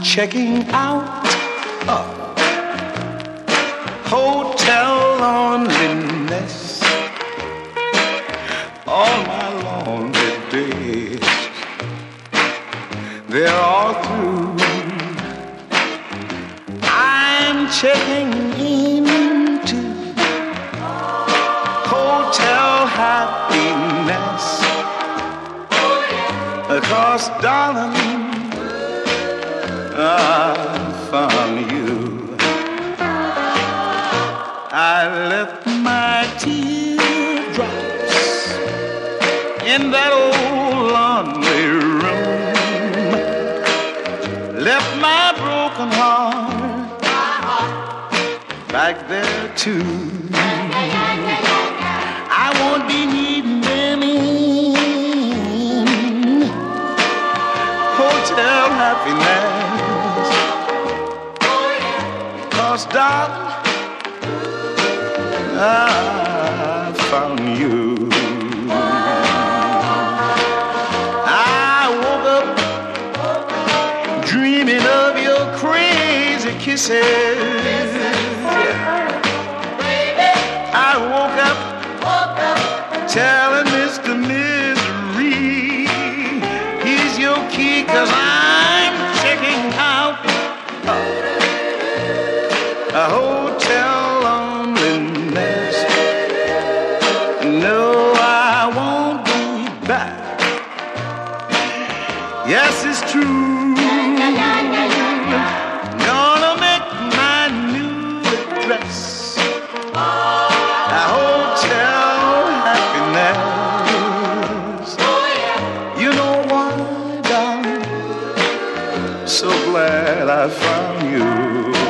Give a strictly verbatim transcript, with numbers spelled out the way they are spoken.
checking out a hotel loneliness. All my lonely days, they're all through. I'm checking into hotel happiness. Cause darling, I found you. I left my teardrops in that old lonely room. Left my broken heart back there too. I won't be needing any hotel happiness. Cause darling, I found you. I woke up dreaming of your crazy kisses. I woke up telling Mister Misery he's your key, cause I'm checking out a hotel loneliness. No, I won't be back. Yes, it's true. Gonna make my new address a hotel happiness. You know why, darling? So glad I found you.